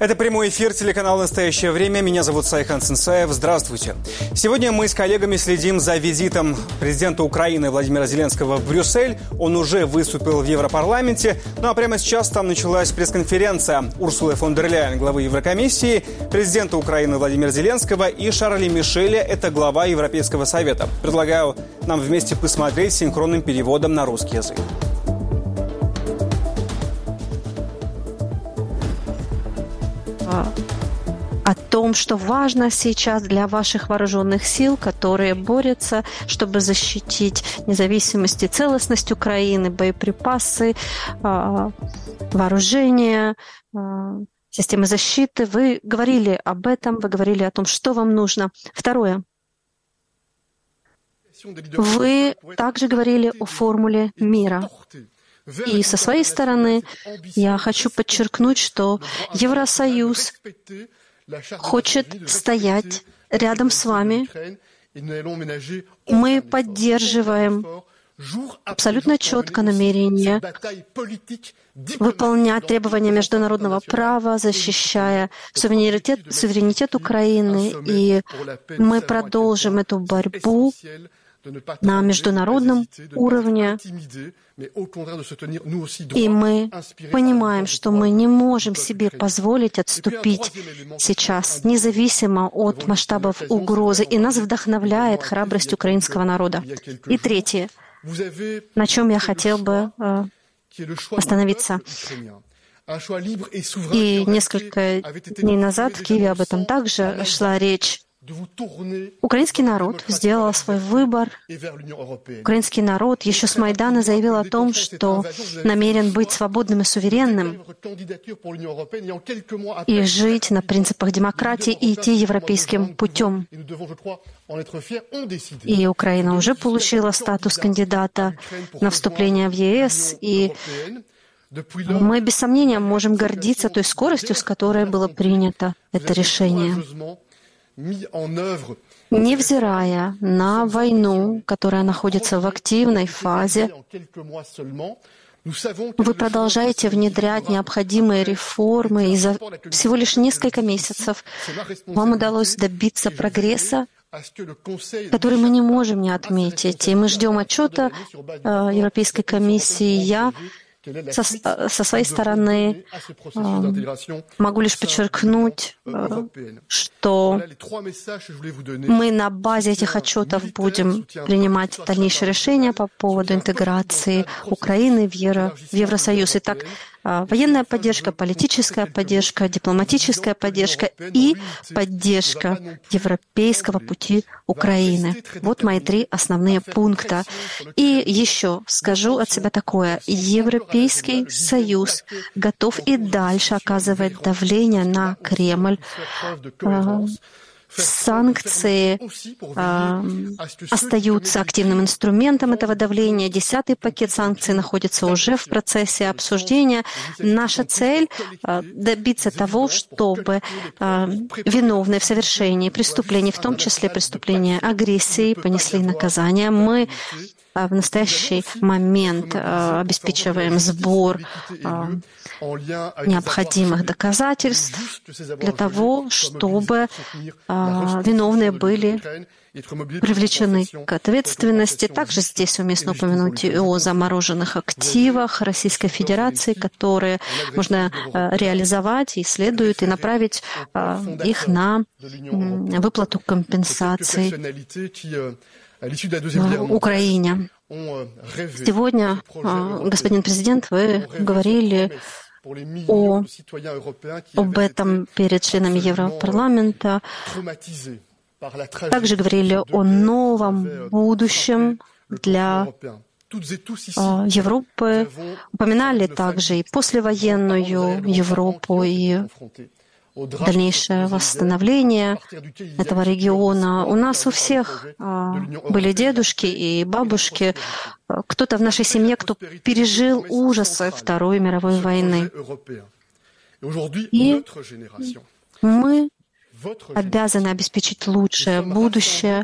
Это прямой эфир телеканала «Настоящее время». Меня зовут Сайхан Сенсаев. Здравствуйте. Сегодня мы с коллегами следим за визитом президента Украины Владимира Зеленского в Брюссель. Он уже выступил в Европарламенте. Ну а прямо сейчас там началась пресс-конференция Урсулы фон дер Ляйен, главы Еврокомиссии, президента Украины Владимира Зеленского и Шарля Мишеля, это глава Европейского совета. Предлагаю нам вместе посмотреть синхронным переводом на русский язык. О том, что важно сейчас для ваших вооруженных сил, которые борются, чтобы защитить независимость и целостность Украины, боеприпасы, вооружение, системы защиты. Вы говорили об этом, вы говорили о том, что вам нужно. Второе. Вы также говорили о формуле мира. И со своей стороны я хочу подчеркнуть, что Евросоюз хочет стоять рядом с вами. Мы поддерживаем абсолютно четко намерение выполнять требования международного права, защищая суверенитет Украины. И мы продолжим эту борьбу на международном уровне. И мы понимаем, что мы не можем себе позволить отступить сейчас, независимо от масштабов угрозы. И нас вдохновляет храбрость украинского народа. И третье, на чем я хотел бы остановиться. И несколько дней назад в Киеве об этом также шла речь. Украинский народ сделал свой выбор. Украинский народ еще с Майдана заявил о том, что намерен быть свободным и суверенным и жить на принципах демократии и идти европейским путем. И Украина уже получила статус кандидата на вступление в ЕС, и мы без сомнения можем гордиться той скоростью, с которой было принято это решение. Невзирая на войну, которая находится в активной фазе, вы продолжаете внедрять необходимые реформы, и за всего лишь несколько месяцев вам удалось добиться прогресса, который мы не можем не отметить. И мы ждем отчета Европейской комиссии. Я со своей стороны могу лишь подчеркнуть, что мы на базе этих отчетов будем принимать дальнейшие решения по поводу интеграции Украины в Евросоюз. Итак, военная поддержка, политическая поддержка, дипломатическая поддержка и поддержка европейского пути Украины. Вот мои 3 основные пункта. И еще скажу от себя такое. Европейский Союз готов и дальше оказывать давление на Кремль. Санкции остаются активным инструментом этого давления. 10-й пакет санкций находится уже в процессе обсуждения. Наша цель — добиться того, чтобы виновные в совершении преступлений, в том числе преступления агрессии, понесли наказание. Мы в настоящий момент обеспечиваем сбор необходимых доказательств для того, чтобы виновные были привлечены к ответственности. Также здесь уместно упомянуть и о замороженных активах Российской Федерации, которые можно реализовать и следует и направить их на выплату компенсаций Украине. Сегодня, господин президент, вы говорили об этом перед членами Европарламента. Также говорили о новом будущем для Европы. Упоминали также и послевоенную Европу, и дальнейшее восстановление этого региона. У нас у всех были дедушки и бабушки, кто-то в нашей семье, кто пережил ужасы Второй мировой войны. И мы обязаны обеспечить лучшее будущее.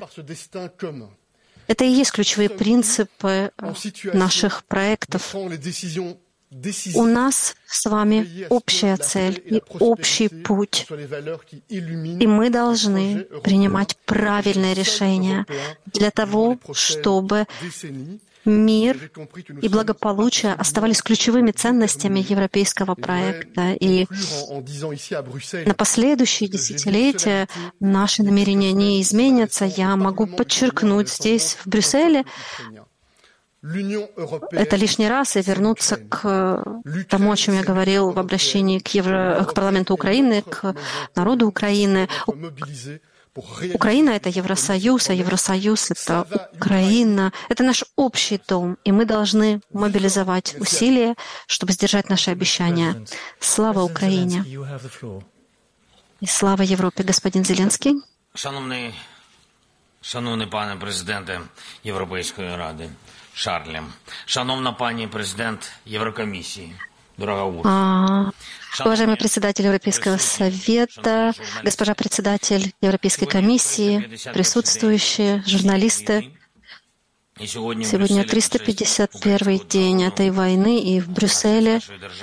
Это и есть ключевые принципы наших проектов. У нас с вами общая цель и общий путь, и мы должны принимать правильные решения для того, чтобы мир и благополучие оставались ключевыми ценностями европейского проекта. И на последующие десятилетия наши намерения не изменятся. Я могу подчеркнуть здесь, в Брюсселе, это лишний раз и вернуться к тому, о чем я говорил в обращении к парламенту Украины, к народу Украины. Украина — это Евросоюз, а Евросоюз — это Украина. Это наш общий дом, и мы должны мобилизовать усилия, чтобы сдержать наши обещания. Слава Украине! И слава Европе, господин Зеленский. Шановний пане президенте Європейської Ради Шарлем, шановна пані президент Еврокомиссии, дорога уважаемый председатель Европейского совета, госпожа председатель Европейской комиссии, присутствующие, журналисты. Сегодня 351-й день этой войны, и в Брюсселе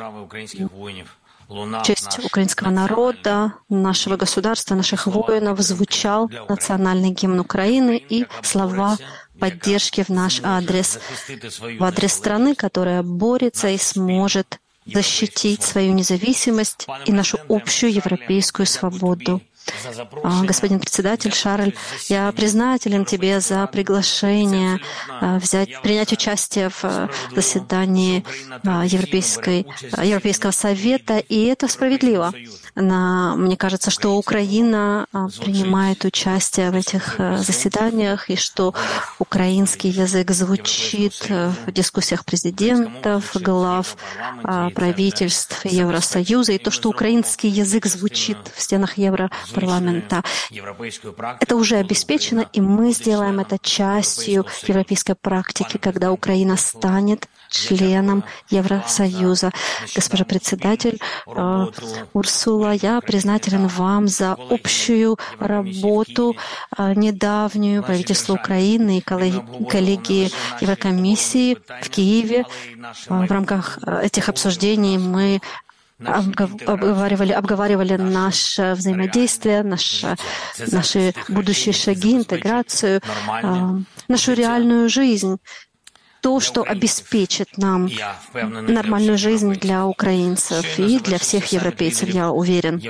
в честь украинского народа, нашего государства, наших воинов звучал национальный гимн Украины и слова поддержки в наш адрес, в адрес страны, которая борется и сможет защитить свою независимость и нашу общую европейскую свободу. Господин председатель Шарль, я признателен тебе за приглашение принять участие в заседании Европейского совета, и это справедливо. Мне кажется, что Украина принимает участие в этих заседаниях, и что украинский язык звучит в дискуссиях президентов, глав правительств Евросоюза, и то, что украинский язык звучит в стенах Европарламента. Это уже обеспечено, и мы сделаем это частью европейской практики, когда Украина станет членом Евросоюза. Госпожа председатель Урсула, я признателен вам за общую работу недавнюю правительства Украины и коллегии Еврокомиссии в Киеве. В рамках этих обсуждений мы обговаривали наше взаимодействие, наши будущие шаги, интеграцию, нашу реальную жизнь. То, что обеспечит нам нормальную жизнь для украинцев и для всех европейцев, я уверен.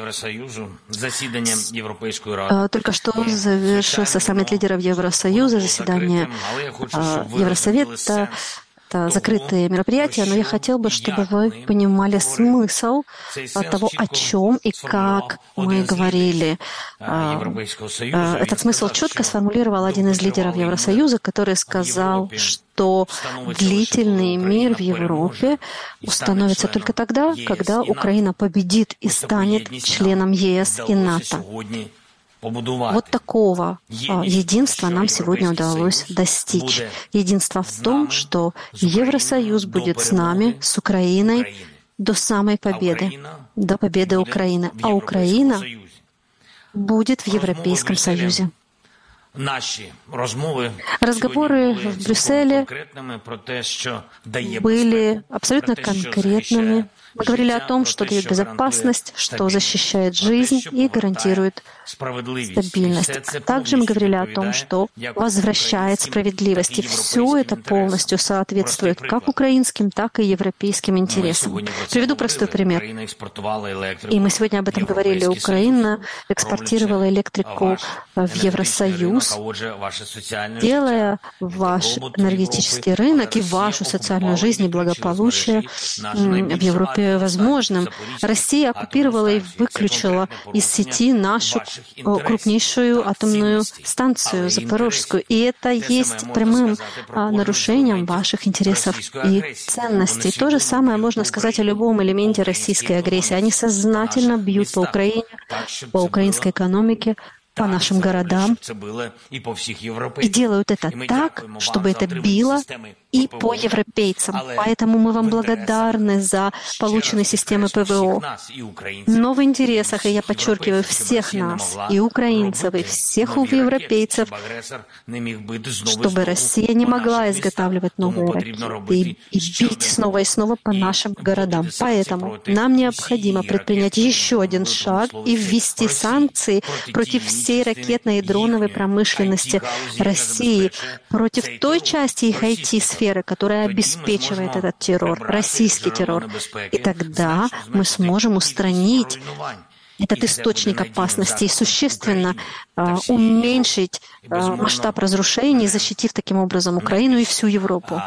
Только что завершился саммит лидеров Евросоюза, заседание Евросовета. Это закрытые мероприятия, но я хотел бы, чтобы вы понимали смысл того, о чем и как мы говорили. Этот смысл четко сформулировал один из лидеров Евросоюза, который сказал, что длительный мир в Европе установится только тогда, когда Украина победит и станет членом ЕС и НАТО. Вот такого единства нам сегодня удалось достичь. Единство в том, что Евросоюз будет с нами, с Украиной, до самой победы, до победы Украины. А Украина будет в Европейском Союзе. Разговоры в Брюсселе были абсолютно конкретными. Мы говорили о том, что дает безопасность, что защищает жизнь и гарантирует стабильность. Также мы говорили о том, что возвращает справедливость. И все это полностью соответствует как украинским, так и европейским интересам. Приведу простой пример. И мы сегодня об этом говорили. Украина экспортировала электрику в Евросоюз, делая ваш энергетический рынок и вашу социальную жизнь и благополучие в Европе возможным. Россия оккупировала и выключила из сети нашу крупнейшую атомную станцию Запорожскую. И это есть прямым нарушением ваших интересов и ценностей. То же самое можно сказать о любом элементе российской агрессии. Они сознательно бьют по Украине, по украинской экономике, по нашим городам и делают это так, чтобы это било и по европейцам. Поэтому мы вам благодарны за полученные системы ПВО. Но в интересах, и я подчеркиваю, всех нас, и украинцев, и всех европейцев, чтобы Россия не могла изготавливать новые ракеты и бить снова и снова по нашим городам. Поэтому нам необходимо предпринять еще один шаг и ввести санкции против всей ракетной и дроновой промышленности России, против той части их IT-сферы, которая обеспечивает этот террор, российский террор. И тогда мы сможем устранить этот источник опасности и существенно уменьшить масштаб разрушений, защитив таким образом Украину и всю Европу.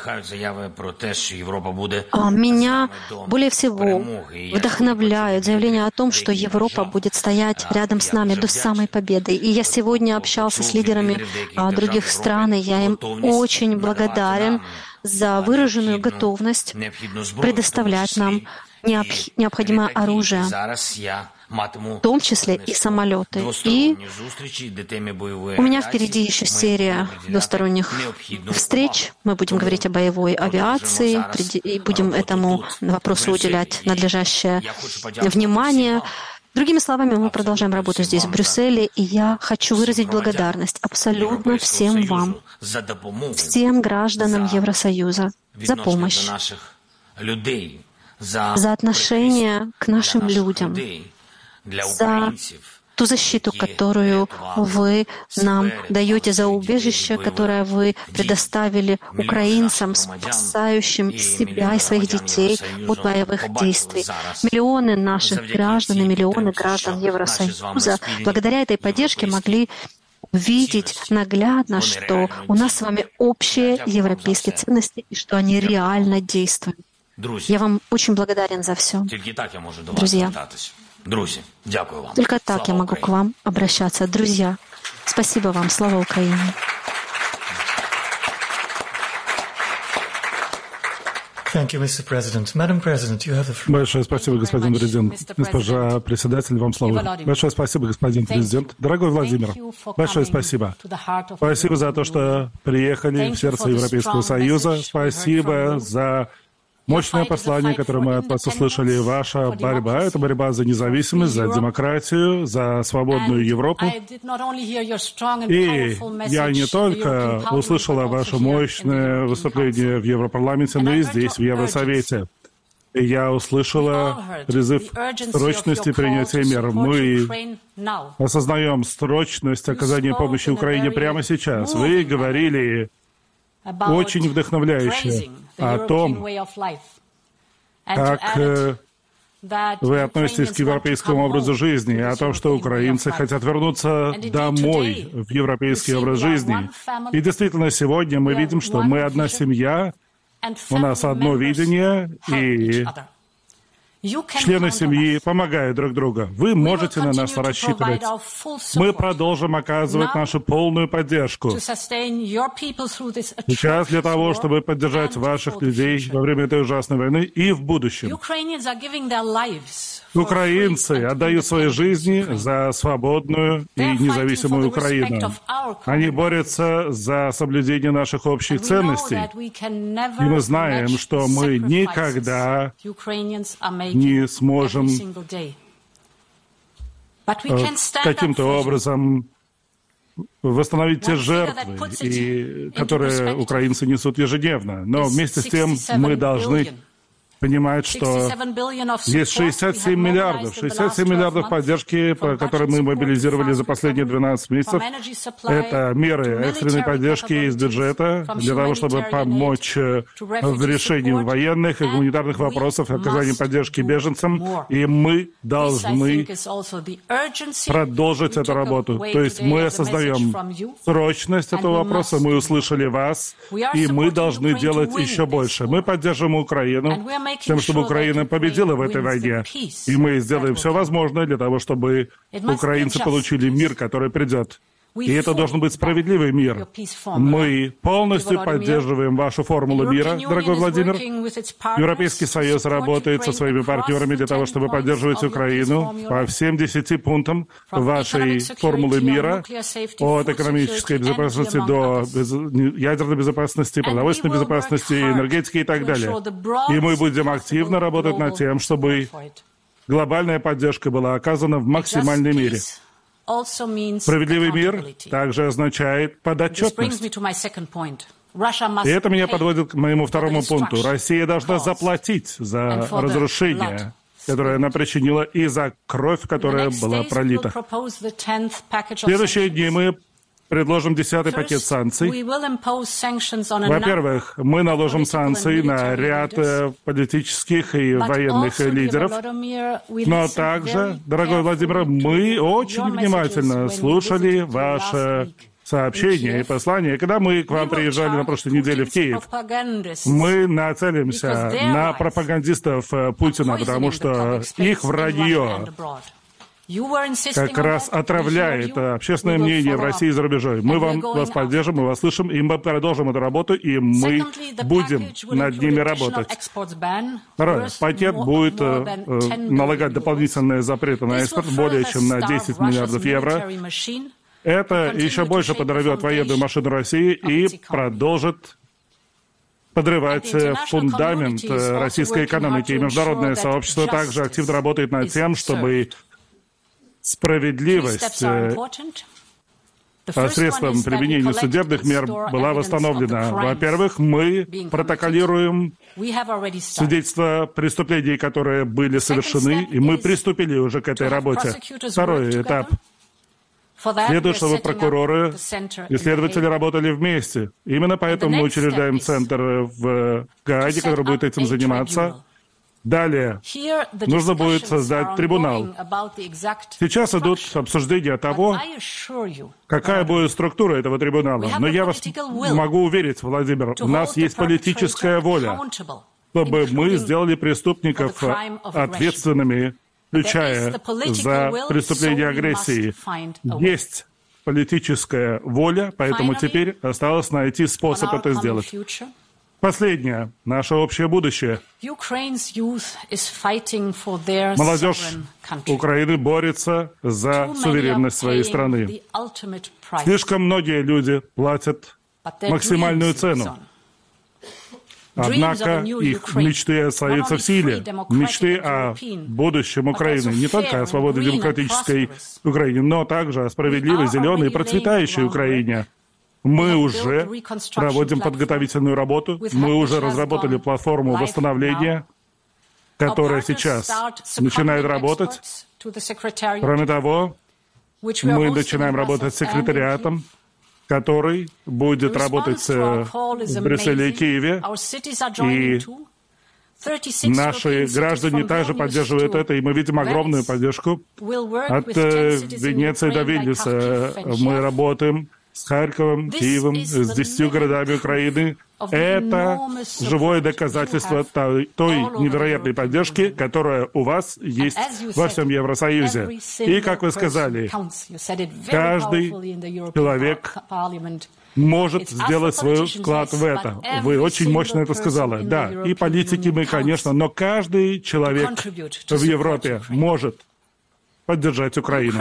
Меня более всего вдохновляют заявления о том, что Европа будет стоять рядом с нами до самой победы. И я сегодня общался с лидерами других стран, и я им очень благодарен за выраженную готовность предоставлять нам необходимое оружие, в том числе и самолеты. И у меня впереди еще серия двусторонних встреч. Мы будем говорить о боевой авиации и будем этому вопросу уделять надлежащее внимание. Другими словами, мы продолжаем работу здесь, в Брюсселе, и я хочу выразить благодарность абсолютно всем вам, всем гражданам Евросоюза за помощь, за отношение к нашим людям, за ту защиту, которую вы нам даете, за убежище, которое вы предоставили украинцам, спасающим себя и своих детей от боевых действий. Миллионы наших граждан и миллионы граждан Евросоюза благодаря этой поддержке могли видеть наглядно, что у нас с вами общие европейские ценности и что они реально действуют. Я вам очень благодарен за все. Друзья, только так я могу к вам обращаться. Друзья, спасибо вам. Слава Украине! Большое спасибо, господин президент. Госпожа председатель, вам слово. Большое спасибо, господин президент. Дорогой Владимир, большое спасибо. Спасибо за то, что приехали в сердце Европейского Союза. Спасибо за мощное послание, которое мы от вас услышали. Ваша борьба — это борьба за независимость, за демократию, за свободную Европу. И я не только услышала ваше мощное выступление в Европарламенте, но и здесь, в Евросовете. И я услышала призыв срочности принятия мер. Мы осознаем срочность оказания помощи Украине прямо сейчас. Вы говорили очень вдохновляюще о том, как вы относитесь к европейскому образу жизни, о том, что украинцы хотят вернуться домой в европейский образ жизни. И действительно, сегодня мы видим, что мы одна семья, у нас одно видение, и члены семьи помогают друг другу. Вы можете на нас рассчитывать. Мы продолжим оказывать нашу полную поддержку. Сейчас для того, чтобы поддержать ваших людей во время этой ужасной войны и в будущем. Украинцы отдают свои жизни за свободную и независимую Украину. Они борются за соблюдение наших общих ценностей. И мы знаем, что мы никогда не сможем каким-то образом восстановить те жертвы, которые украинцы несут ежедневно. Но вместе с тем мы должны понимать, что есть 67 миллиардов поддержки, которые мы мобилизировали за последние 12 месяцев. Это меры экстренной поддержки из бюджета для того, чтобы помочь в решении военных и гуманитарных вопросов, оказании поддержки беженцам. И мы должны продолжить эту работу. То есть мы осознаем срочность этого вопроса, мы услышали вас, и мы должны делать еще больше. Мы поддержим Украину, тем, чтобы Украина победила в этой войне. И мы сделаем все возможное для того, чтобы украинцы получили мир, который придет И это должен быть справедливый мир. Мы полностью поддерживаем вашу формулу мира, дорогой Владимир. Европейский Союз работает со своими партнерами для того, чтобы поддерживать Украину по всем 10 пунктам вашей формулы мира, от экономической безопасности до ядерной безопасности, продовольственной безопасности, энергетики и так далее. И мы будем активно работать над тем, чтобы глобальная поддержка была оказана в максимальной мере. Справедливый мир также означает подотчетность. И это меня подводит к моему второму пункту. Россия должна заплатить за разрушение, которое она причинила, и за кровь, которая была пролита. В следующие дни мы предложим 10-й пакет санкций. Во-первых, мы наложим санкции на ряд политических и военных лидеров, но также, дорогой Владимир, мы очень внимательно слушали ваше сообщение и послание. Когда мы к вам приезжали на прошлой неделе в Киев, мы нацелимся на пропагандистов Путина, потому что их вранье как раз отравляет общественное мнение в России и за рубежом. Мы вас поддержим, мы вас слышим, и мы продолжим эту работу, и мы будем над ними работать. Второе. Пакет будет налагать дополнительные запреты на экспорт более чем на 10 миллиардов евро. Это еще больше подорвет военную машину России и продолжит подрывать фундамент российской экономики. И международное сообщество также активно работает над тем, чтобы справедливость посредством применения судебных мер была восстановлена. Во-первых, мы протоколируем свидетельства преступлений, которые были совершены, и мы приступили уже к этой работе. Второй этап. Следует, чтобы прокуроры и следователи работали вместе. Именно поэтому мы учреждаем центр в Гааге, который будет этим заниматься. Далее нужно будет создать трибунал. Сейчас идут обсуждения того, какая будет структура этого трибунала. Но я вас могу уверить, Владимир, у нас есть политическая воля, чтобы мы сделали преступников ответственными, включая за преступление агрессии. Есть политическая воля, поэтому теперь осталось найти способ это сделать. Последнее. Наше общее будущее. Молодежь Украины борется за суверенность своей страны. Слишком многие люди платят максимальную цену. Однако их мечты остаются в силе. Мечты о будущем Украины. Не только о свободной демократической Украине, но также о справедливой, зеленой и процветающей Украине. Мы уже проводим подготовительную работу, мы уже разработали платформу восстановления, которая сейчас начинает работать. Кроме того, мы начинаем работать с секретариатом, который будет работать в Брюсселе и Киеве, и наши граждане также поддерживают это, и мы видим огромную поддержку. От Венеции до Вильнюса мы работаем с Харьковом, Киевом, с 10 городами Украины. Это живое доказательство той невероятной поддержки, которая у вас есть во всем Евросоюзе. И, как вы сказали, каждый человек может сделать свой вклад в это. Вы очень мощно это сказали. Да, и политики мы, конечно, но каждый человек в Европе может поддержать Украину.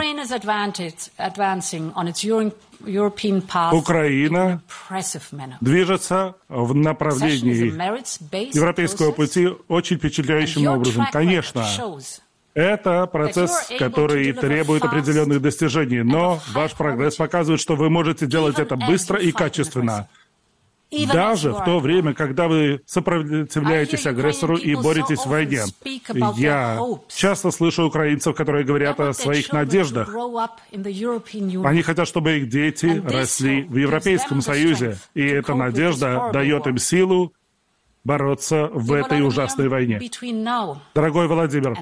Украина движется в направлении европейского пути очень впечатляющим образом. Конечно, это процесс, который требует определенных достижений, но ваш прогресс показывает, что вы можете делать это быстро и качественно. Даже в то время, когда вы сопротивляетесь агрессору и боретесь в войне. Я часто слышу украинцев, которые говорят о своих надеждах. Они хотят, чтобы их дети росли в Европейском Союзе. И эта надежда дает им силу бороться в этой ужасной войне. Дорогой Владимир,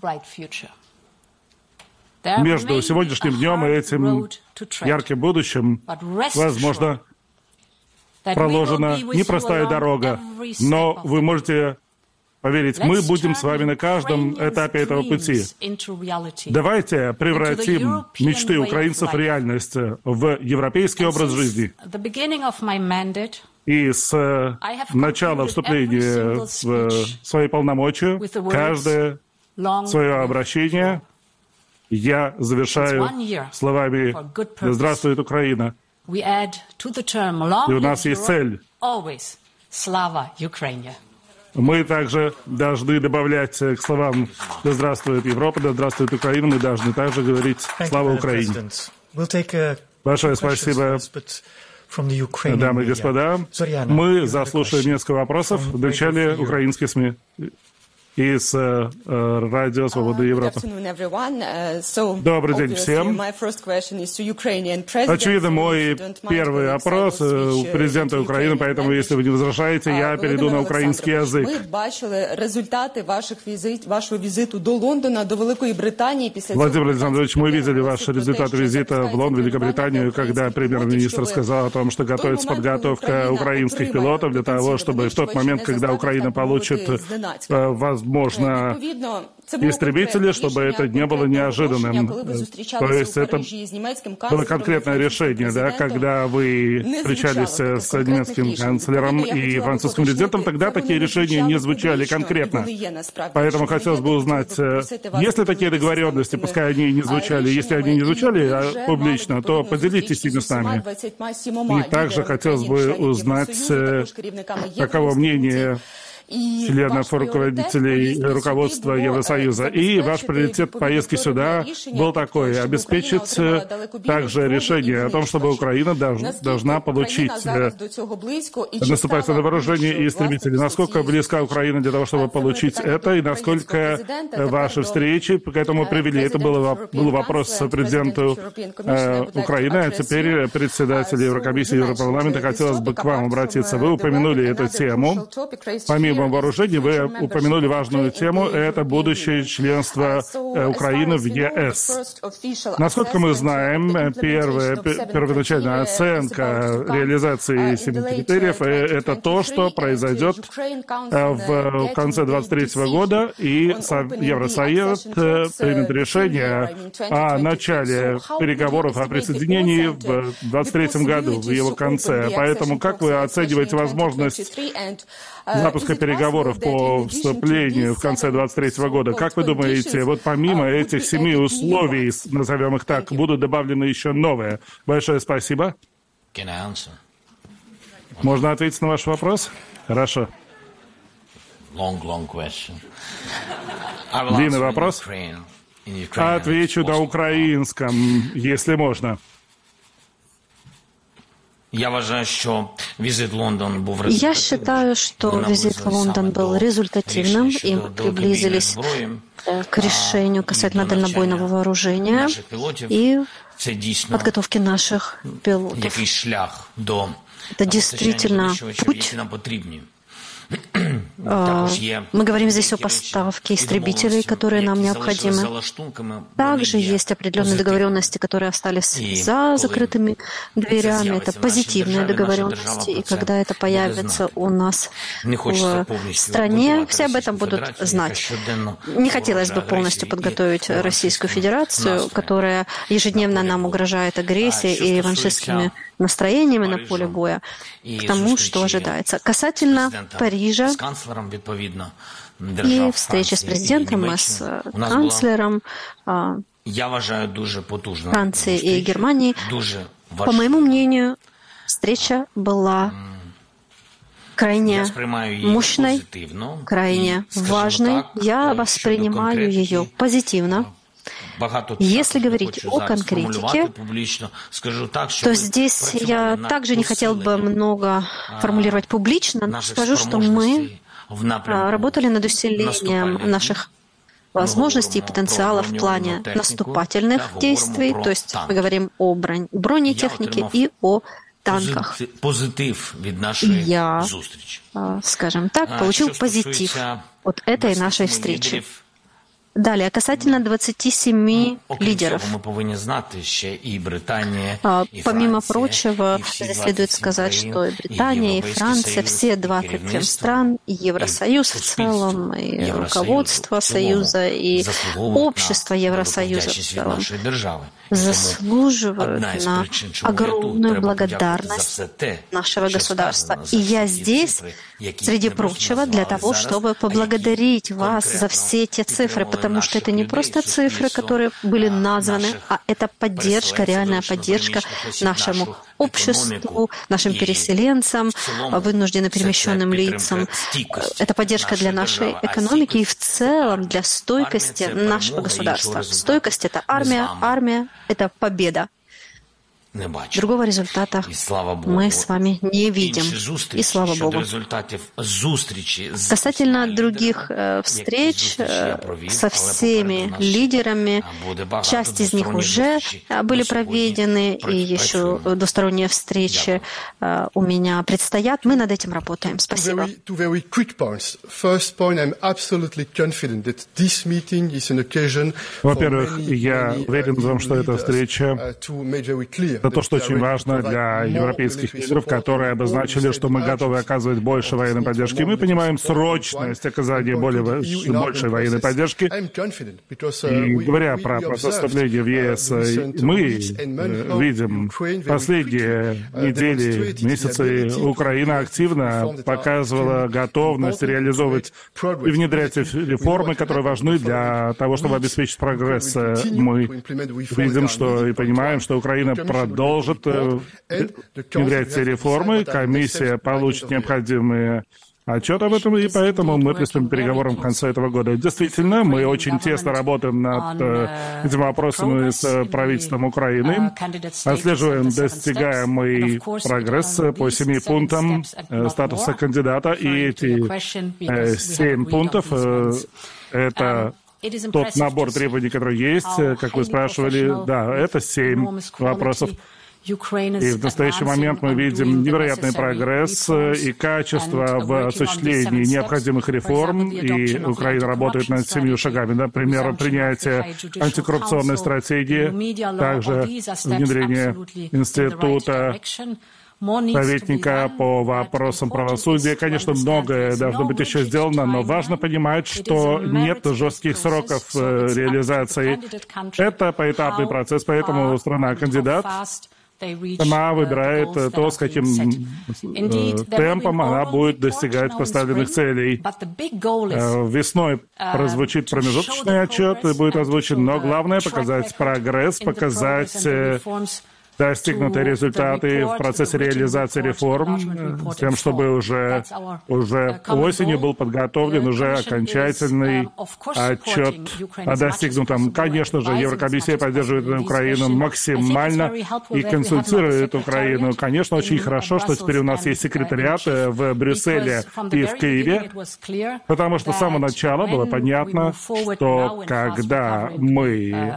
между сегодняшним днем и этим ярким будущим, возможно, проложена непростая дорога, но вы можете поверить, мы будем с вами на каждом этапе этого пути. Давайте превратим мечты украинцев в реальность, в европейский образ жизни. И с начала вступления в свои полномочия, каждое свое обращение я завершаю словами «Да здравствует Украина». И у нас есть цель. Мы также должны добавлять к словам «Да здравствует Европа», «Да здравствует Украина», мы должны также говорить «Слава Украине». Большое спасибо, дамы и господа. Мы заслушаем несколько вопросов. Вначале украинские СМИ из Радио Свобода Европы. Добрый день всем. Очевидно, мой первый вопрос у президента Украины, поэтому, если вы не возражаете, я перейду на украинский язык. Мы бачили результаты вашего визиту до Лондона, до Великой Британии. Владимир Александрович, мы видели ваши результаты визита в Лондон, Великобританию, когда премьер-министр сказал о том, что готовится подготовка украинских пилотов для того, чтобы в тот момент, когда Украина получит возможно истребители, чтобы это не было неожиданным. То есть это было конкретное решение, да, когда вы встречались с немецким канцлером и французским президентом, тогда такие решения не звучали конкретно. Поэтому хотелось бы узнать, есть ли такие договоренности, пускай они не звучали, если они не звучали публично, то поделитесь ими с нами. И также хотелось бы узнать, каково мнение членов руководителей руководства Евросоюза. И ваш приоритет поездки сюда был такой: обеспечить также решение о том, чтобы Украина должна получить наступательное вооружение и истребители. Насколько близка Украина для того, чтобы получить это, и насколько ваши встречи к этому привели? Это был вопрос президенту Украины, а теперь председателю Еврокомиссии и Европарламента. Хотелось бы к вам обратиться. Вы упомянули эту тему. Помимо вооружений, вы упомянули важную тему, это будущее членство Украины в ЕС. Насколько мы знаем, первоначальная оценка реализации 7 критериев — это то, что произойдет в конце 2023 года, и Евросоюз примет решение о начале переговоров о присоединении в 2023 году, в его конце. Поэтому как вы оцениваете возможность запуска переговоров по вступлению в конце 2023 года? Как вы думаете, вот помимо этих 7 условий, назовем их так, будут добавлены еще новые? Большое спасибо. Можно ответить на ваш вопрос? Хорошо. Длинный вопрос. Отвечу на украинском, если можно. Я считаю, что визит в Лондон был результативным, и мы приблизились к решению касательно дальнобойного вооружения и подготовки наших пилотов. Это действительно путь. Мы говорим здесь о поставке истребителей, которые нам необходимы. Также есть определенные договоренности, которые остались за закрытыми дверями. Это позитивные договоренности. И когда это появится у нас в стране, все об этом будут знать. Не хотелось бы полностью подготовить Российскую Федерацию, которая ежедневно нам угрожает агрессией и реваншистскими настроениями на поле боя, к тому, что ожидается. Касательно Парижа и встречи с президентом, и с канцлером Франции и Германии, по моему мнению, встреча была крайне мощной, крайне важной. Я воспринимаю ее позитивно. Если говорить о конкретике, то здесь я также не хотел бы много формулировать публично, но скажу, что мы работали над усилением наших возможностей и потенциала в плане наступательных действий, то есть мы говорим о бронетехнике и о танках. Я, скажем так, получил позитив от этой нашей встречи. Далее, касательно 27 лидеров. Помимо прочего, следует сказать, что и Британия, и Франция, все 27 стран, и Евросоюз в целом, и руководство Союза, и общество Евросоюза в целом заслуживают на огромную благодарность нашего государства. И я здесь, среди прочего, для того, чтобы поблагодарить вас за все те цифры, потому что это не просто цифры, которые были названы, а это поддержка, реальная поддержка нашему обществу, нашим переселенцам, вынужденно перемещенным лицам. Это поддержка для нашей экономики и в целом для стойкости нашего государства. Стойкость — это армия, армия — это победа. Другого результата мы с вами не видим. И слава Богу. Касательно других встреч со всеми лидерами, часть из них уже были проведены, и еще двусторонние встречи у меня предстоят. Мы над этим работаем. Спасибо. Во-первых, я уверен в том, что эта встреча — это то, что очень важно для европейских лидеров, которые обозначили, что мы готовы оказывать больше военной поддержки. Мы понимаем срочность оказания большей военной поддержки. И говоря про процесс вступления в ЕС, мы видим последние недели, месяцы, Украина активно показывала готовность реализовывать и внедрять реформы, которые важны для того, чтобы обеспечить прогресс. Мы видим, что и понимаем, что Украина продолжит внедрять все реформы, комиссия получит необходимые отчеты об этом, и поэтому мы приступим к переговорам в конце этого года. Действительно, мы очень тесно работаем над этими вопросами с правительством Украины, отслеживаем достигаемый прогресс по 7 пунктам статуса кандидата, и эти 7 пунктов — это тот набор требований, который есть, как вы спрашивали. Да, это 7 вопросов. И в настоящий момент мы видим невероятный прогресс и качество в осуществлении необходимых реформ, и Украина работает над 7 шагами. Например, принятие антикоррупционной стратегии, также внедрение института советника по вопросам правосудия. Конечно, многое должно быть еще сделано, но важно понимать, что нет жестких сроков реализации. Это поэтапный процесс, поэтому страна-кандидат сама выбирает то, с каким темпом она будет достигать поставленных целей. Весной прозвучит промежуточный отчет и будет озвучен, но главное — показать прогресс, показать достигнутые результаты в процессе реализации реформм, с тем, чтобы уже осенью был подготовлен уже окончательный отчет о достигнутом. Конечно же, Еврокомиссия поддерживает Украину максимально и консультирует Украину. Конечно, очень хорошо, что теперь у нас есть секретариат в Брюсселе и в Киеве, потому что с самого начала было понятно, что когда мы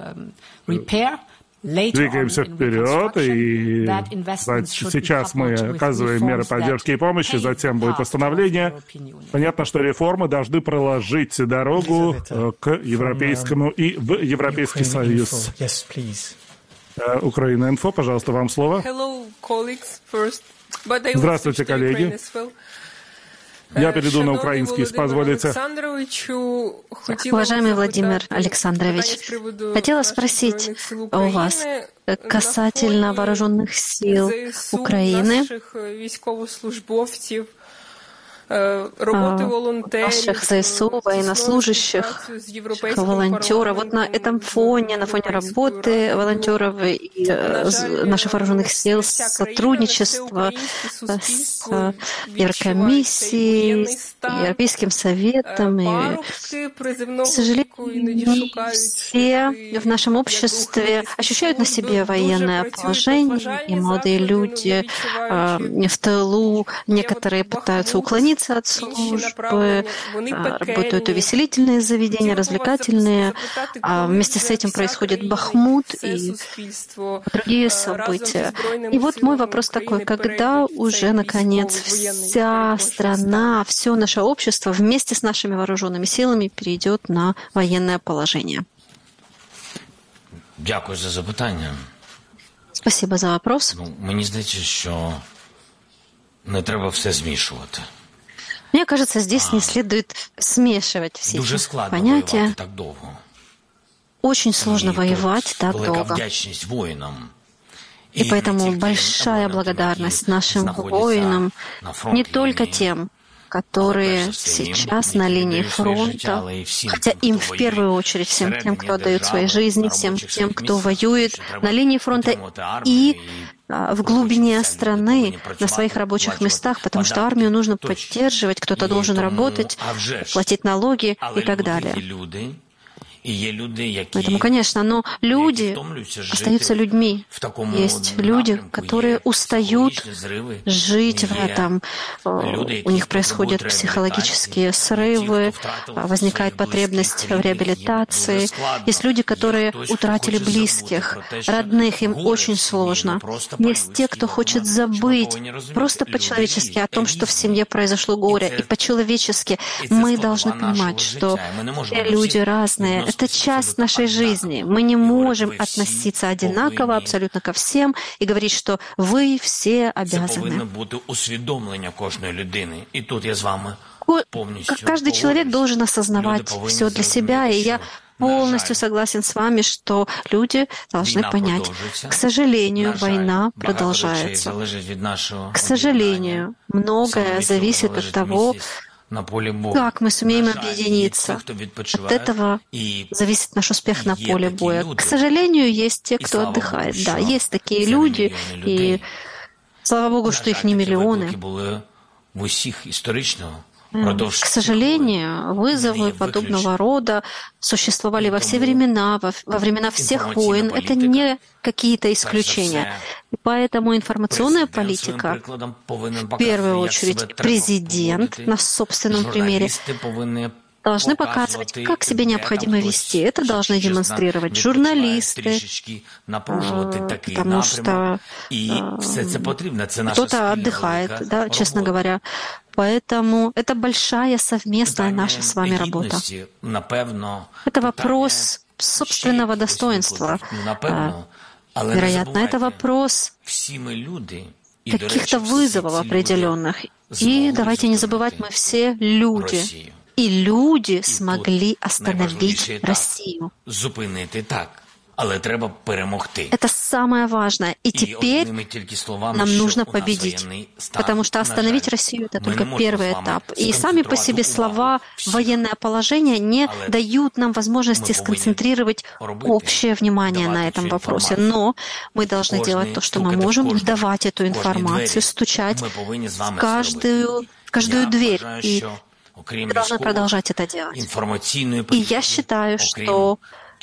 двигаемся вперед, и сейчас мы оказываем меры поддержки и помощи, затем будет восстановление. Понятно, что реформы должны проложить дорогу к европейскому и в Европейский Союз. Украина-инфо, пожалуйста, вам слово. Здравствуйте, коллеги. Я перейду на украинский, если позволите. Уважаемый Владимир Александрович, хотела спросить у вас касательно вооруженных сил Украины, наших ЗСУ, военнослужащих, волонтеров. Вот на этом фоне, на фоне работы волонтеров и наших вооруженных сил, сотрудничества с Еврокомиссией, с Европейским Советом. И, к сожалению, все в нашем обществе ощущают на себе военное положение, и молодые люди в тылу, некоторые пытаются уклониться границы от службы, работают увеселительные заведения, развлекательные, а вместе с этим происходит Бахмут и другие события. И вот мой вопрос такой: когда уже, наконец, вся страна, все наше общество вместе с нашими вооруженными силами перейдет на военное положение? Дякую за запитання. Спасибо за вопрос. Мені здається, що не треба все змішувати. Мне кажется, здесь не следует смешивать все эти понятия. Так довго. Очень сложно воевать так долго. И поэтому большая благодарность нашим воинам, не только тем, которые сейчас на линии фронта, хотя им в первую очередь, всем тем, кто отдает свои жизни, всем тем, кто воюет на линии фронта и в глубине страны, на своих рабочих местах, потому что армию нужно поддерживать, кто-то должен работать, платить налоги и так далее. Поэтому, конечно, но люди остаются людьми. Есть люди, которые устают жить в этом. У них происходят психологические срывы, возникает потребность в реабилитации. Есть люди, которые утратили близких, родных, им очень сложно. Есть те, кто хочет забыть просто по-человечески о том, что в семье произошло горе. И по-человечески мы должны понимать, что все люди разные. Это часть нашей жизни. Мы не можем относиться одинаково абсолютно ко всем и говорить, что вы все обязаны. Каждый человек должен осознавать все для себя, и я полностью согласен с вами, что люди должны понять. К сожалению, война продолжается. К сожалению, многое зависит от того, как мы сумеем объединиться. От этого зависит наш успех на поле боя. К сожалению, есть те, кто отдыхает. Да, есть такие люди, и слава Богу, что их не миллионы. К сожалению, вызовы подобного рода существовали во все времена, во времена всех войн. Это не какие-то исключения. И поэтому информационная политика, в первую очередь президент на собственном примере, должны показывать, как себя необходимо вести. Это должны демонстрировать журналисты, потому что кто-то отдыхает, да, честно говоря. Поэтому это большая совместная наша с вами работа. Это вопрос собственного достоинства. Вероятно, это вопрос каких-то вызовов определенных. И давайте не забывать, мы все люди. И люди смогли остановить Россию. Это самое важное. И теперь нам нужно победить. Потому что остановить Россию — это только первый этап. И сами по себе слова «военное положение» не дают нам возможности сконцентрировать общее внимание на этом вопросе. Но мы должны делать то, что мы можем, давать эту информацию, стучать в каждую дверь. И мы должны продолжать это делать. И я считаю, что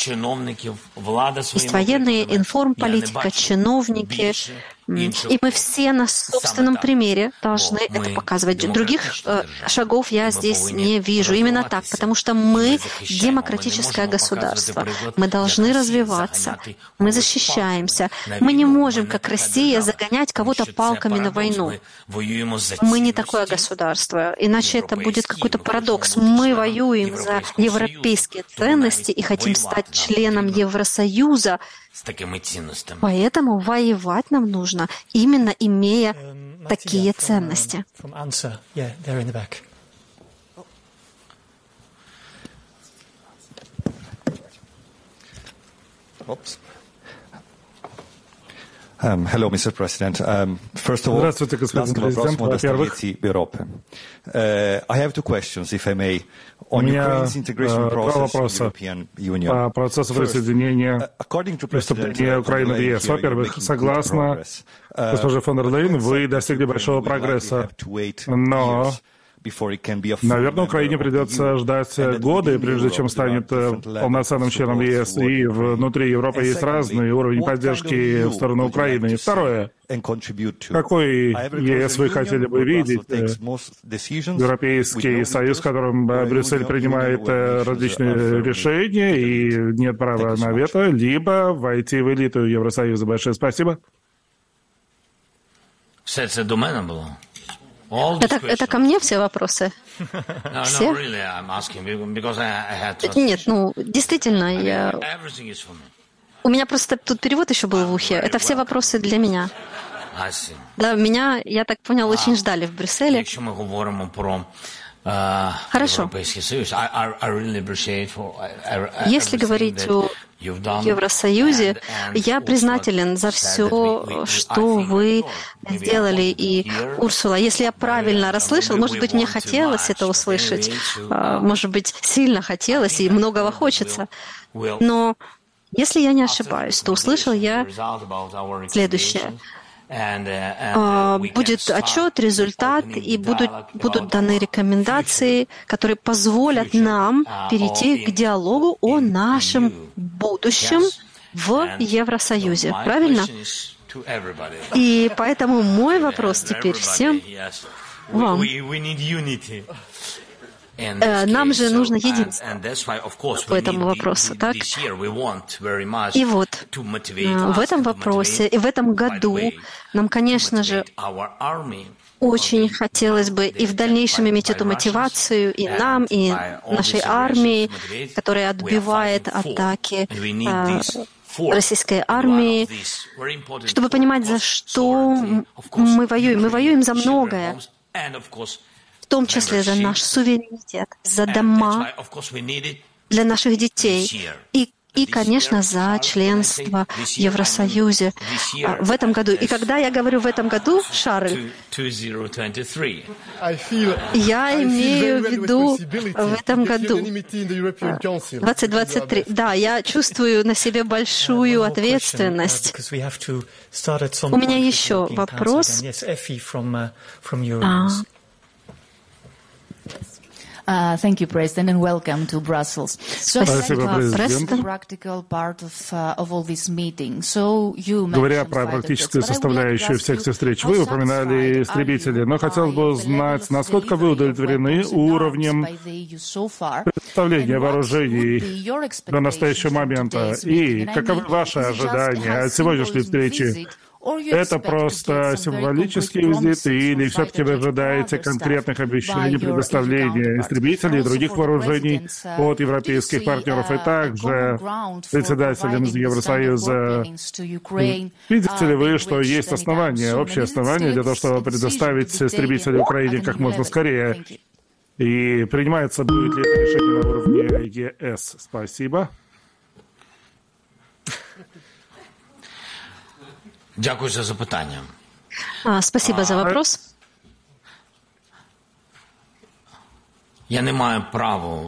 есть военные, информполитика, чиновники, и мы все на собственном примере должны это показывать. Других шагов я здесь не вижу. Именно так, потому что мы демократическое государство. Мы должны развиваться. Мы защищаемся. Мы не можем, как Россия, загонять кого-то палками на войну. Мы не такое государство. Иначе это будет какой-то парадокс. Мы воюем за европейские ценности и хотим стать членом Евросоюза. Поэтому воевать нам нужно, именно имея такие ценности. Hello, Mr. President. First of all, Здравствуйте, господин президент. Во-первых, I have two questions, if I may. У меня два вопроса по процессу присоединения вступления Украины в ЕС. Во-первых, согласно госпоже фон дер Лейн, вы достигли большого прогресса, но Наверное, Украине придется ждать годы, прежде чем станет полноценным членом ЕС. И внутри Европы есть разный уровень поддержки в сторону Украины. И второе. Какой ЕС вы хотели бы видеть? Европейский Союз, в котором Брюссель принимает различные решения и нет права на вето, либо войти в элиту Евросоюза. Большое спасибо. Все це до мене було? Это ко мне все вопросы? Все? Нет, действительно, у меня просто тут перевод еще был в ухе. Это все вопросы для меня. Да, меня, я так понял, очень ждали в Брюсселе. Хорошо. Если говорить о Евросоюзе, я признателен за все, что вы сделали. И, Урсула, если я правильно расслышал, может быть, мне хотелось это услышать, может быть, сильно хотелось и многого хочется. Но если я не ошибаюсь, то услышал я следующее. Будет отчет, результат, и будут даны рекомендации, которые позволят нам перейти к диалогу о нашем будущем в Евросоюзе. Правильно? И поэтому мой вопрос теперь всем вам. Нам же нужно единство по этому вопросу, так? И вот в этом вопросе и в этом году нам, конечно же, очень хотелось бы и в дальнейшем иметь эту мотивацию и нам, и нашей армии, которая отбивает атаки российской армии, чтобы понимать, за что мы воюем. Мы воюем за многое. В том числе за наш суверенитет, за дома для наших детей и, конечно, за членство в Евросоюзе в этом году. И когда я говорю «в этом году», Шарль, я имею в виду в этом году, 2023. Да, я чувствую на себе большую ответственность. У меня еще вопрос. Thank you, President, and welcome to Brussels. Спасибо, президент. Говоря про практическую составляющую всех этих встреч, вы упоминали истребители, но хотелось бы узнать, насколько вы удовлетворены уровнем представления вооружений до настоящего момента и каковы ваши ожидания от сегодняшней встречи? Это просто символический визит, или все-таки вы ожидаете конкретных обещаний предоставления истребителей и других вооружений от европейских партнеров, и также председателем Евросоюза? Видите ли вы, что есть основания, общее основание для того, чтобы предоставить истребители Украине как можно скорее? И принимается, будет ли это решение на уровне ЕС? Спасибо. Дякую за запитання. Спасибо за вопрос. Я не маю права.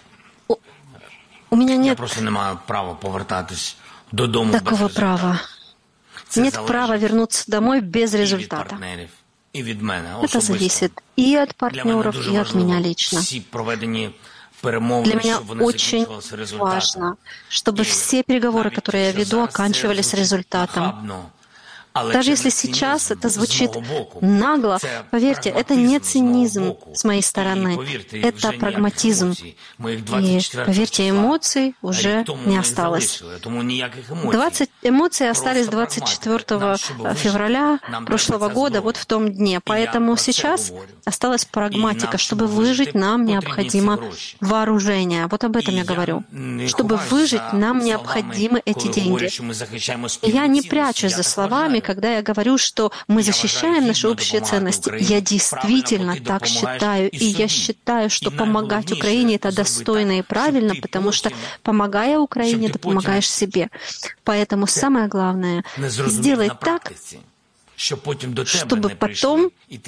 У меня нет. Я просто не маю права повертатись додому. Такого права. Нет права вернуться домой без результата. Это зависит и от партнеров, и от меня лично. Для меня очень важно, чтобы все переговоры, которые я веду, оканчивались результатом. Даже если сейчас это звучит нагло, поверьте, это не цинизм с моей стороны, это прагматизм. И, поверьте, эмоций уже не осталось. Эмоции остались 24 февраля прошлого года, вот в том дне. Поэтому сейчас осталась прагматика. Чтобы выжить, нам необходимо вооружение. Вот об этом я говорю. Чтобы выжить, нам необходимы эти деньги. И я не прячусь за словами, когда я говорю, что мы защищаем наши общие ценности. Я действительно так считаю. И я считаю, что помогать Украине — это достойно и правильно, потому что, помогая Украине, ты помогаешь себе. Поэтому самое главное — сделать так, чтобы потом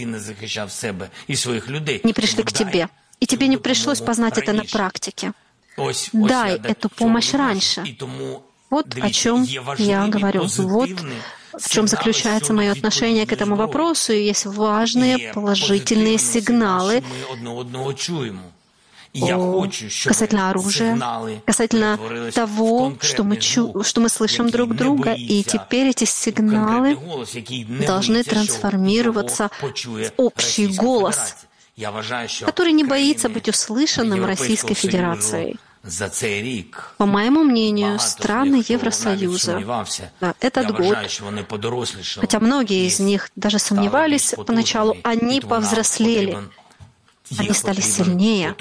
не пришли к тебе. И тебе не пришлось познать это на практике. Дай эту помощь раньше. Вот о чем я говорю. Вот в чем заключается мое отношение к этому вопросу, и есть важные положительные сигналы касательно оружия, касательно того, что мы слышим друг друга. И теперь эти сигналы должны трансформироваться в общий голос, который не боится быть услышанным Российской Федерацией. По моему мнению, страны Евросоюза этот год, хотя многие из них даже сомневались поначалу, они повзрослели, они стали сильнее.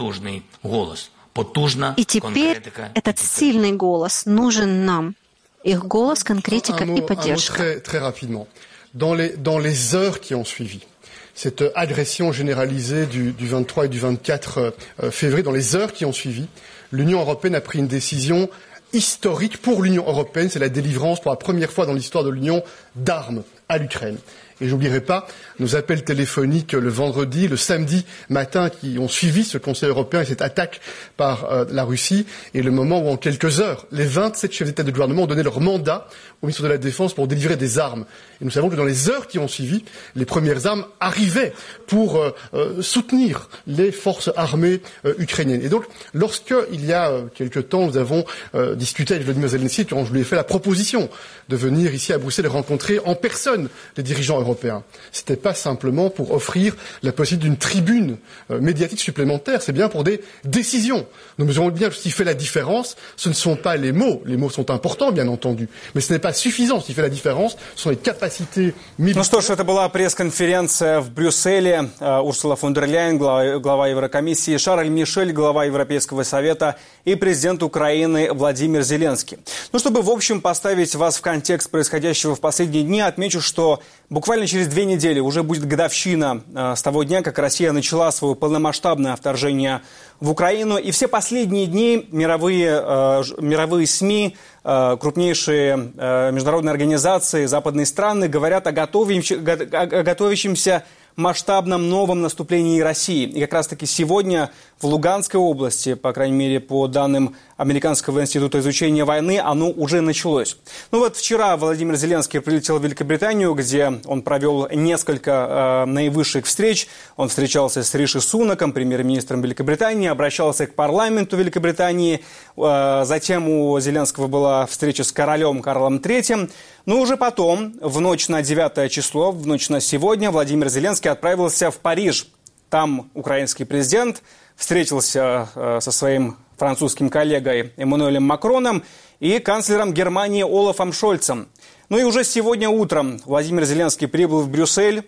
И теперь этот сильный голос нужен нам. Их голос, конкретика и поддержка. Cette agression généralisée du 23 et du 24 février, dans les heures qui ont suivi, l'Union européenne a pris une décision historique pour l'Union européenne. C'est la délivrance pour la première fois dans l'histoire de l'Union d'armes à l'Ukraine. Et j'oublierai pas nos appels téléphoniques le vendredi, le samedi matin qui ont suivi ce Conseil européen et cette attaque par la Russie, et le moment où en quelques heures, les 27 chefs d'État et de gouvernement ont donné leur mandat au ministre de la Défense pour délivrer des armes. Et nous savons que dans les heures qui ont suivi, les premières armes arrivaient pour soutenir les forces armées ukrainiennes. Et donc, lorsque, il y a quelque temps, nous avons discuté avec Volodymyr Zelensky, quand je lui ai fait la proposition de venir ici à Bruxelles et rencontrer en personne les dirigeants européens, c'était pas simplement pour offrir la possibilité d'une tribune médiatique supplémentaire, c'est bien pour des décisions. Nous mesurons bien que ce qui fait la différence, ce ne sont pas les mots sont importants bien entendu, mais ce n'est pas suffisant. Ce qui fait la différence, ce sont les capacités militaires. Ну что ж, это была пресс-конференция в Брюсселе. Урсула фон дер Ляйен, глава Еврокомиссии, Шарль Мишель, глава Европейского совета, и президент Украины Владимир Зеленский. Ну, чтобы, в общем, поставить вас в контекст происходящего в последние дни, отмечу, что буквально через 2 недели уже будет годовщина с того дня, как Россия начала свое полномасштабное вторжение в Украину. И все последние дни мировые СМИ, крупнейшие международные организации, западные страны говорят о готовящемся масштабном новом наступлении России. И как раз-таки сегодня в Луганской области, по крайней мере, по данным Американского института изучения войны, оно уже началось. Ну вот вчера Владимир Зеленский прилетел в Великобританию, где он провел несколько наивысших встреч. Он встречался с Риши Сунаком, премьер-министром Великобритании, обращался к парламенту Великобритании. Затем у Зеленского была встреча с королем Карлом III. Но уже потом, в ночь на 9 число, в ночь на сегодня, Владимир Зеленский отправился в Париж. Там украинский президент встретился со своим французским коллегой Эммануэлем Макроном и канцлером Германии Олафом Шольцем. Ну и уже сегодня утром Владимир Зеленский прибыл в Брюссель,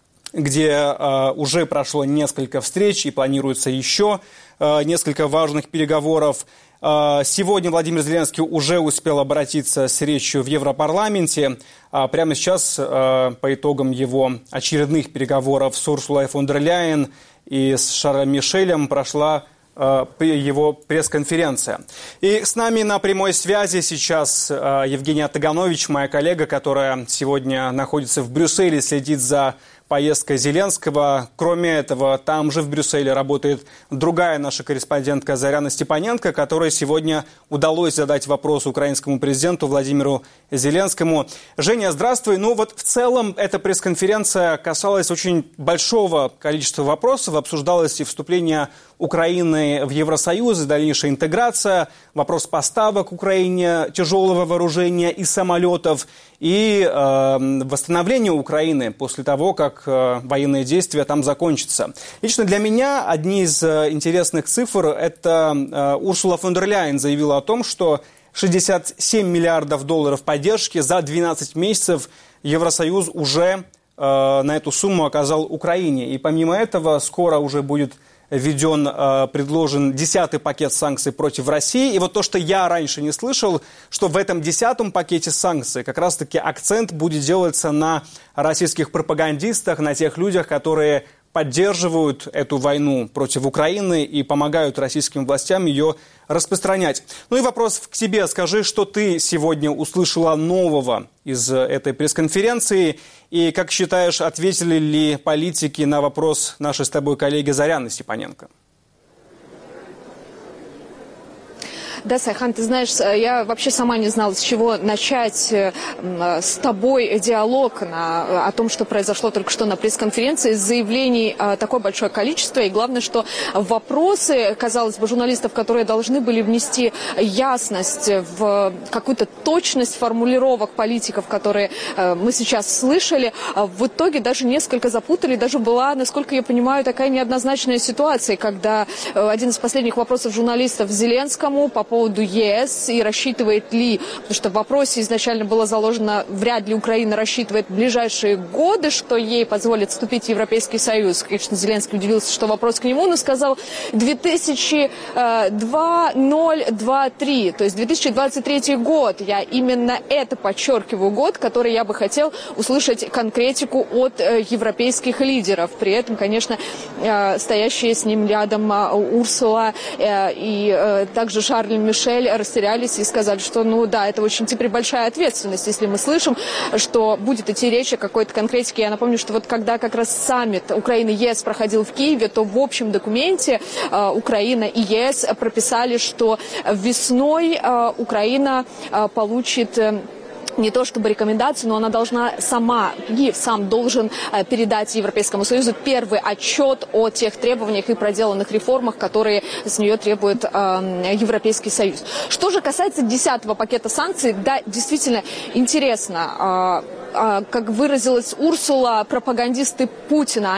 где уже прошло несколько встреч и планируется еще несколько важных переговоров. Сегодня Владимир Зеленский уже успел обратиться с речью в Европарламенте. Прямо сейчас, по итогам его очередных переговоров с Урсулой фон дер Ляйен и с Шарлем Мишелем, прошла его пресс-конференция. И с нами на прямой связи сейчас Евгения Таганович, моя коллега, которая сегодня находится в Брюсселе, следит за поездкой Зеленского. Кроме этого, там же в Брюсселе работает другая наша корреспондентка Заряна Степаненко, которой сегодня удалось задать вопрос украинскому президенту Владимиру Зеленскому. Женя, здравствуй. Ну вот в целом эта пресс-конференция касалась очень большого количества вопросов. Обсуждалось и вступление Украины в Евросоюз, и дальнейшая интеграция, вопрос поставок Украине тяжелого вооружения и самолетов, и восстановление Украины после того, как военные действия там закончатся. Лично для меня одни из интересных цифр – это Урсула фон дер Ляйен заявила о том, что 67 миллиардов долларов поддержки за 12 месяцев Евросоюз уже на эту сумму оказал Украине. И помимо этого скоро уже будет предложен 10-й пакет санкций против России. И вот то, что я раньше не слышал, что в этом 10-м пакете санкций как раз-таки акцент будет делаться на российских пропагандистах, на тех людях, которые поддерживают эту войну против Украины и помогают российским властям ее распространять. Ну и вопрос к тебе. Скажи, что ты сегодня услышала нового из этой пресс-конференции, и, как считаешь, ответили ли политики на вопрос нашей с тобой коллеги Заряны Степаненко? Да, Сайхан, ты знаешь, я вообще сама не знала, с чего начать с тобой диалог о том, что произошло только что на пресс-конференции. Заявлений такое большое количество. И главное, что вопросы, казалось бы, журналистов, которые должны были внести ясность в какую-то точность формулировок политиков, которые мы сейчас слышали, в итоге даже несколько запутали. Даже была, насколько я понимаю, такая неоднозначная ситуация, когда один из последних вопросов журналистов Зеленскому по поводу ЕС и рассчитывает ли, потому что в вопросе изначально было заложено, вряд ли Украина рассчитывает в ближайшие годы, что ей позволит вступить в Европейский Союз. Конечно, Зеленский удивился, что вопрос к нему, но сказал 2023, то есть 2023 год. Я именно это подчеркиваю, год, который я бы хотел услышать конкретику от европейских лидеров. При этом, конечно, стоящие с ним рядом Урсула и также Шарль Мишель растерялись и сказали, что, ну да, это очень теперь большая ответственность, если мы слышим, что будет идти речь о какой-то конкретике. Я напомню, что вот когда как раз саммит Украины-ЕС проходил в Киеве, то в общем документе Украина и ЕС прописали, что весной Украина получит не то чтобы рекомендацию, но она должна сама, Киев сам должен передать Европейскому Союзу первый отчет о тех требованиях и проделанных реформах, которые с нее требует Европейский Союз. Что же касается 10-го пакета санкций, да, действительно интересно, как выразилась Урсула, пропагандисты Путина,